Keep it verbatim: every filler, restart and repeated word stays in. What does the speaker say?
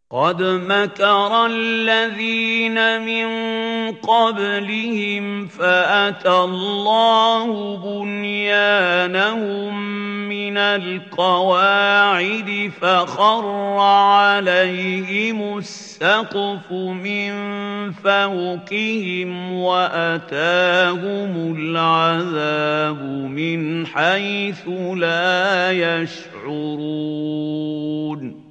قَدْ مَكَرَ الَّذِينَ مِن قَبْلِهِمْ فَأَتَى اللَّهُ بُنْيَانَهُم مِّنَ الْقَوَاعِدِ فَخَرَّ عَلَيْهِمُ السَّقْفُ مِن فَوْقِهِمْ وَأَتَاهُمُ الْعَذَابُ مِنْ حَيْثُ لَا يَشْعُرُونَ